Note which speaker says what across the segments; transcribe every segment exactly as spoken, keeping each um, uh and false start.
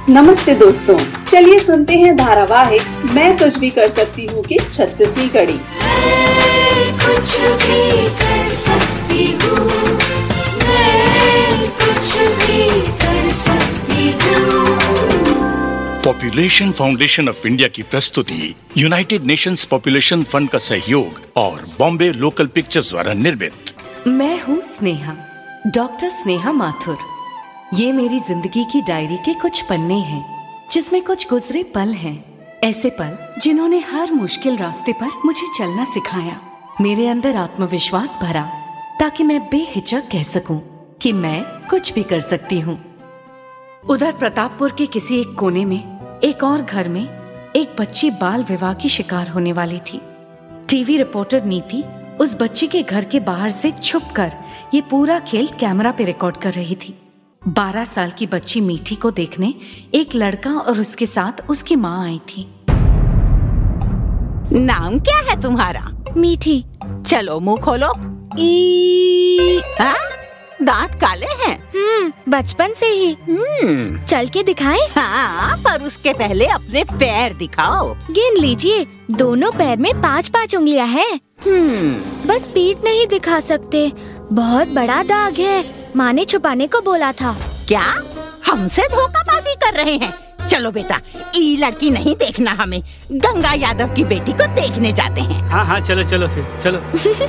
Speaker 1: नमस्ते दोस्तों, चलिए सुनते हैं धारावाहिक मैं कुछ भी कर सकती हूँ की छत्तीसवीं कड़ी।
Speaker 2: मैं कुछ भी कर सकती हूँ, मैं कुछ भी कर सकती हूँ।
Speaker 3: पॉपुलेशन फाउंडेशन ऑफ इंडिया की प्रस्तुति, यूनाइटेड नेशंस पॉपुलेशन फंड का सहयोग और बॉम्बे लोकल पिक्चर्स द्वारा निर्मित।
Speaker 4: मैं हूँ स्नेहा, डॉक्टर स्नेहा माथुर। ये मेरी जिंदगी की डायरी के कुछ पन्ने हैं, जिसमें कुछ गुजरे पल हैं। ऐसे पल जिन्होंने हर मुश्किल रास्ते पर मुझे चलना सिखाया, मेरे अंदर आत्मविश्वास भरा, ताकि मैं बेहिचक कह सकूं कि मैं कुछ भी कर सकती हूँ। उधर प्रतापपुर के किसी एक कोने में, एक और घर में, एक बच्ची बाल विवाह की शिकार होने वाली थी। टीवी रिपोर्टर नीति उस बच्ची के घर के बाहर से छुपकर ये पूरा खेल कैमरा पे रिकॉर्ड कर रही थी। बारह साल की बच्ची मीठी को देखने एक लड़का और उसके साथ उसकी माँ आई थी।
Speaker 5: नाम क्या है तुम्हारा?
Speaker 6: मीठी।
Speaker 5: चलो मुंह खोलो। ई, हाँ? दांत काले हैं?
Speaker 6: हम्म, बचपन से ही।
Speaker 5: हम्म,
Speaker 6: चल के दिखाएं?
Speaker 5: हाँ, पर उसके पहले अपने पैर दिखाओ।
Speaker 6: गिन लीजिए, दोनों पैर में पाँच पाँच उंगलियां हैं।
Speaker 5: हम्म,
Speaker 6: बस पीठ नहीं दिखा सकते, बहुत बड़ा दाग है। माँ ने छुपाने को बोला था।
Speaker 5: क्या हमसे धोखाबाजी कर रहे हैं? चलो बेटा, ये लड़की नहीं देखना हमें, गंगा यादव की बेटी को देखने जाते हैं।
Speaker 7: हाँ हाँ चलो चलो फिर चलो।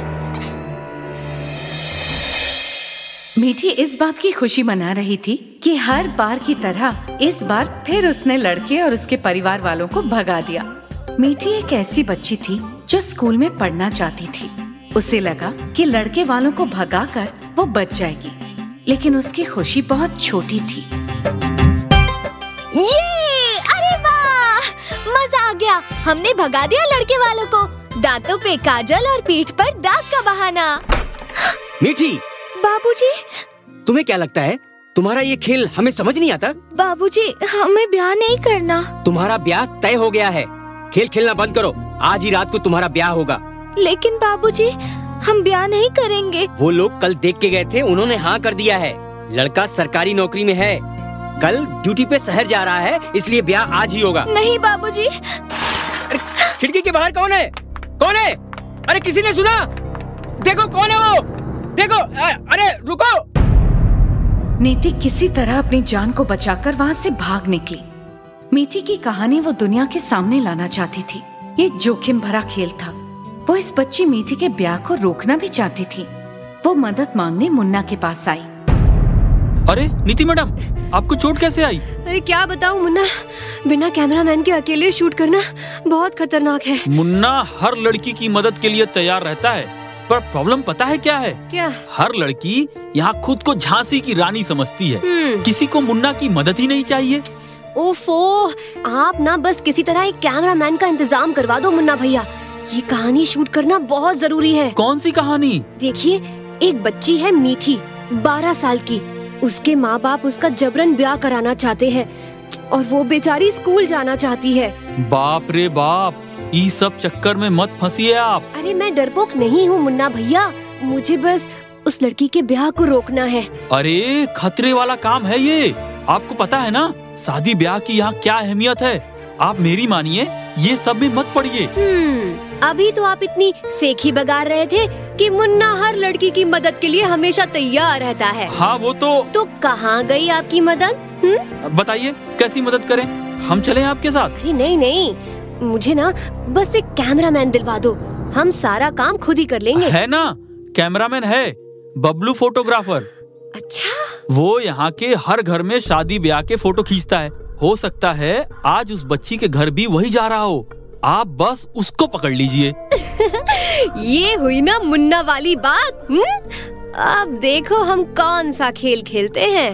Speaker 4: मीठी इस बात की खुशी मना रही थी कि हर बार की तरह इस बार फिर उसने लड़के और उसके परिवार वालों को भगा दिया। मीठी एक ऐसी बच्ची थी जो स्कूल में पढ़ना चाहती थी। उसे लगा कि लड़के वालों को भगाकर वो बच जाएगी, लेकिन उसकी खुशी बहुत छोटी थी।
Speaker 6: ये अरे वाह, मजा आ गया, हमने भगा दिया लड़के वालों को। दांतों पे काजल और पीठ पर दाग का बहाना।
Speaker 8: मीठी,
Speaker 6: बाबूजी,
Speaker 8: तुम्हें क्या लगता है तुम्हारा ये खेल हमें समझ नहीं आता?
Speaker 6: बाबूजी, हमें ब्याह नहीं करना।
Speaker 8: तुम्हारा ब्याह तय हो गया है, खेल खेलना बंद करो। आज ही रात को तुम्हारा ब्याह होगा।
Speaker 6: लेकिन बाबूजी, हम ब्याह नहीं करेंगे।
Speaker 8: वो लोग कल देख के गए थे, उन्होंने हाँ कर दिया है। लड़का सरकारी नौकरी में है, कल ड्यूटी पे शहर जा रहा है, इसलिए ब्याह आज ही होगा।
Speaker 6: नहीं बाबूजी।
Speaker 8: खिड़की के बाहर कौन है? कौन है? अरे किसी ने सुना? देखो कौन है वो, देखो। अरे रुको।
Speaker 4: नीति किसी तरह अपनी जान को बचाकर वहाँ से भाग निकली। मीठी की कहानी वो दुनिया के सामने लाना चाहती थी। ये जोखिम भरा खेल था। वो इस बच्ची मीठी के ब्याह को रोकना भी चाहती थी। वो मदद मांगने मुन्ना के पास आई।
Speaker 7: अरे नीति मैडम, आपको चोट कैसे आई?
Speaker 9: अरे क्या बताऊं मुन्ना, बिना कैमरामैन के अकेले शूट करना बहुत खतरनाक है।
Speaker 7: मुन्ना हर लड़की की मदद के लिए तैयार रहता है, पर प्रॉब्लम पता है क्या है?
Speaker 9: क्या?
Speaker 7: हर लड़की यहाँ खुद को झांसी की रानी समझती है। किसी को मुन्ना की मदद ही नहीं चाहिए।
Speaker 9: ओफो, आप ना बस किसी तरह एक कैमरामैन का इंतजाम करवा दो मुन्ना भैया। ये कहानी शूट करना बहुत जरूरी है।
Speaker 7: कौन सी कहानी?
Speaker 9: देखिए, एक बच्ची है मीठी, बारह साल की। उसके माँ बाप उसका जबरन ब्याह कराना चाहते हैं और वो बेचारी स्कूल जाना चाहती है।
Speaker 7: बाप रे बाप, इस सब चक्कर में मत फंसिए आप।
Speaker 9: अरे मैं डरपोक नहीं हूँ मुन्ना भैया, मुझे बस उस लड़की के ब्याह को रोकना है।
Speaker 7: अरे खतरे वाला काम है ये, आपको पता है ना शादी ब्याह की यहाँ क्या अहमियत है। आप मेरी मानिए, ये सब में मत पड़िए।
Speaker 9: अभी तो आप इतनी सेखी बगार रहे थे कि मुन्ना हर लड़की की मदद के लिए हमेशा तैयार रहता है।
Speaker 7: हाँ वो तो
Speaker 9: तो कहाँ गई आपकी मदद?
Speaker 7: बताइए कैसी मदद करें, हम चलें आपके साथ?
Speaker 9: अरे नहीं नहीं, मुझे ना बस एक कैमरामैन दिलवा दो, हम सारा काम खुद ही कर लेंगे।
Speaker 7: है ना, कैमरामैन है, बबलू फोटोग्राफर।
Speaker 9: अच्छा,
Speaker 7: वो यहाँ के हर घर में शादी ब्याह के फोटो खींचता है। हो सकता है आज उस बच्ची के घर भी वही जा रहा हो, आप बस उसको पकड़ लीजिए।
Speaker 9: ये हुई ना मुन्ना वाली बात। हुँ? अब देखो हम कौन सा खेल खेलते हैं।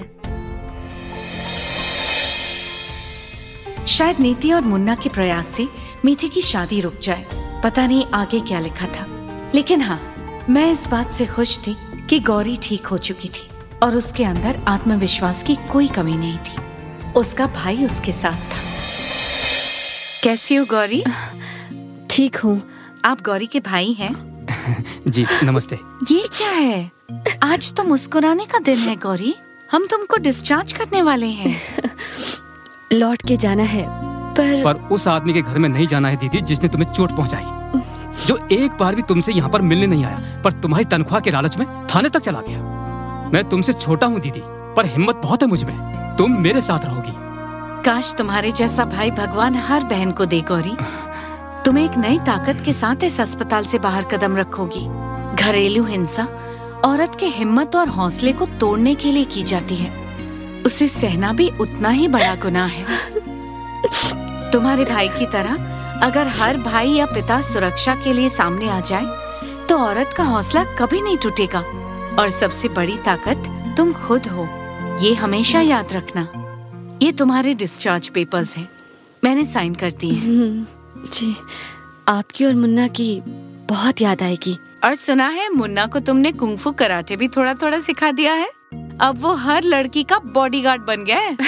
Speaker 4: शायद नीति और मुन्ना के प्रयास से मीठी की शादी रुक जाए। पता नहीं आगे क्या लिखा था, लेकिन हाँ, मैं इस बात से खुश थी कि गौरी ठीक हो चुकी थी और उसके अंदर आत्मविश्वास की कोई कमी नहीं थी। उसका भाई उसके साथ था। कैसी हो गौरी?
Speaker 6: ठीक हूँ।
Speaker 4: आप गौरी के भाई हैं?
Speaker 8: जी नमस्ते।
Speaker 4: ये क्या है? आज तो मुस्कुराने का दिन है गौरी, हम तुमको डिस्चार्ज करने वाले हैं।
Speaker 9: लौट के जाना है, पर
Speaker 10: पर उस आदमी के घर में नहीं जाना है दीदी, जिसने तुम्हें चोट पहुंचाई, जो एक बार भी तुमसे यहाँ पर मिलने नहीं आया, पर तुम्हारी तनख्वाह के लालच में थाने तक चला गया। मैं तुमसे छोटा हूँ दीदी, पर हिम्मत बहुत है मुझ में। तुम मेरे साथ रहोगी।
Speaker 4: काश तुम्हारे जैसा भाई भगवान हर बहन को दे गौरी। तुम एक नई ताकत के साथ इस अस्पताल से बाहर कदम रखोगी। घरेलू हिंसा औरत के हिम्मत और हौसले को तोड़ने के लिए की जाती है, उसे सहना भी उतना ही बड़ा गुनाह है। तुम्हारे भाई की तरह अगर हर भाई या पिता सुरक्षा के लिए सामने आ जाए तो औरत का हौसला कभी नहीं टूटेगा। और सबसे बड़ी ताकत तुम खुद हो, ये हमेशा याद रखना। ये तुम्हारे डिस्चार्ज पेपर्स हैं, मैंने साइन कर दिए हैं।
Speaker 9: जी, आपकी और मुन्ना की बहुत याद आएगी।
Speaker 4: और सुना है मुन्ना को तुमने कुंफू कराटे भी थोड़ा थोड़ा सिखा दिया है। अब वो हर लड़की का बॉडीगार्ड बन गया है।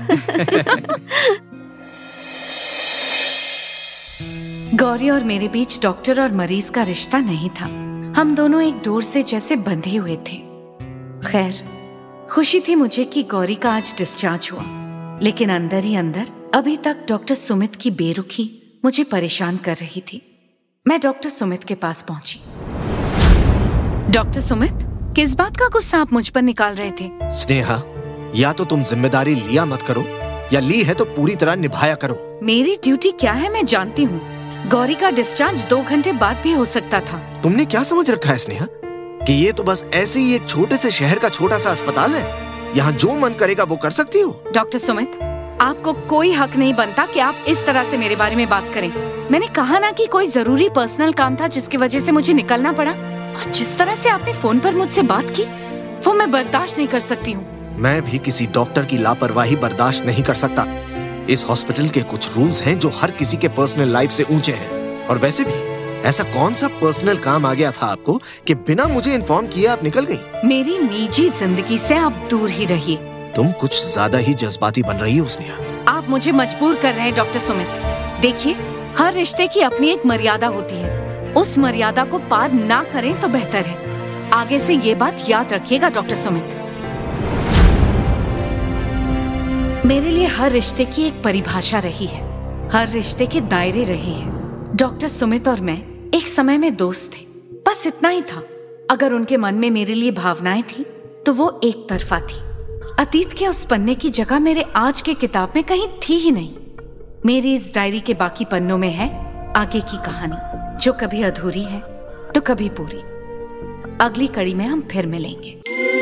Speaker 4: गौरी और मेरे बीच डॉक्टर और मरीज का रिश्ता नहीं था। हम दोनों एक डोर से जैसे बंधे हुए थे। खैर, खुशी थी मुझे कि गौरी का आज डिस्चार्ज हुआ, लेकिन अंदर ही अंदर अभी तक डॉक्टर सुमित की बेरुखी मुझे परेशान कर रही थी। मैं डॉक्टर सुमित के पास पहुंची। डॉक्टर सुमित, किस बात का गुस्सा आप मुझ पर निकाल रहे थे?
Speaker 11: स्नेहा, या तो तुम जिम्मेदारी लिया मत करो, या ली है तो पूरी तरह निभाया करो।
Speaker 4: मेरी ड्यूटी क्या है मैं जानती हूँ। गौरी का डिस्चार्ज दो घंटे बाद भी हो सकता था।
Speaker 11: तुमने क्या समझ रखा है स्नेहा, कि ये तो बस ऐसे ही एक छोटे से शहर का छोटा सा अस्पताल है, यहाँ जो मन करेगा वो कर सकती हो?
Speaker 4: डॉक्टर सुमित, आपको कोई हक नहीं बनता कि आप इस तरह से मेरे बारे में बात करें। मैंने कहा ना कि कोई जरूरी पर्सनल काम था जिसकी वजह से मुझे निकलना पड़ा, और जिस तरह से आपने फोन पर मुझसे बात की वो मैं बर्दाश्त नहीं कर सकती हूँ।
Speaker 11: मैं भी किसी डॉक्टर की लापरवाही बर्दाश्त नहीं कर सकता। इस हॉस्पिटल के कुछ रूल्स हैं जो हर किसी के पर्सनल लाइफ से ऊंचे हैं। और वैसे भी ऐसा कौन सा पर्सनल काम आ गया था आपको कि बिना मुझे इन्फॉर्म किए आप निकल गई?
Speaker 4: मेरी निजी जिंदगी से आप दूर ही रहिए।
Speaker 11: तुम कुछ ज्यादा ही जज्बाती बन रही हो स्नेहा।
Speaker 4: आप मुझे मजबूर कर रहे हैं डॉक्टर सुमित। देखिए, हर रिश्ते की अपनी एक मर्यादा होती है, उस मर्यादा को पार ना करें तो बेहतर है। आगे से ये बात याद रखिएगा डॉक्टर सुमित। मेरे लिए हर रिश्ते की एक परिभाषा रही है, हर रिश्ते के दायरे रहे हैं। डॉक्टर सुमित और मैं एक समय में दोस्त थे, बस इतना ही था। अगर उनके मन में मेरे लिए भावनाएं थी तो वो एक तरफा थी। अतीत के उस पन्ने की जगह मेरे आज के किताब में कहीं थी ही नहीं। मेरी इस डायरी के बाकी पन्नों में है आगे की कहानी, जो कभी अधूरी है तो कभी पूरी। अगली कड़ी में हम फिर मिलेंगे।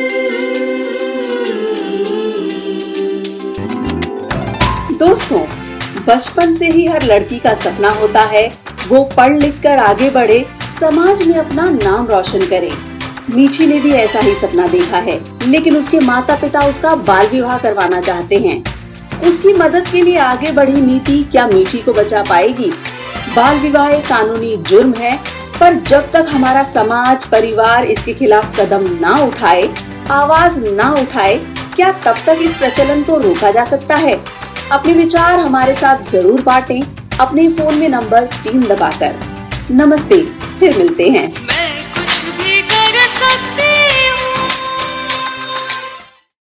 Speaker 1: दोस्तों, बचपन से ही हर लड़की का सपना होता है वो पढ़ लिख कर आगे बढ़े, समाज में अपना नाम रोशन करे। मीठी ने भी ऐसा ही सपना देखा है, लेकिन उसके माता पिता उसका बाल विवाह करवाना चाहते हैं। उसकी मदद के लिए आगे बढ़ी मीठी क्या मीठी को बचा पाएगी? बाल विवाह एक कानूनी जुर्म है, पर जब तक हमारा समाज परिवार इसके खिलाफ कदम ना उठाए, आवाज ना उठाए, क्या तब तक इस प्रचलन को रोका जा सकता है? अपने विचार हमारे साथ जरूर बांटें अपने फोन में नंबर तीन दबाकर। नमस्ते, फिर मिलते हैं।
Speaker 2: मैं कुछ भी कर सकती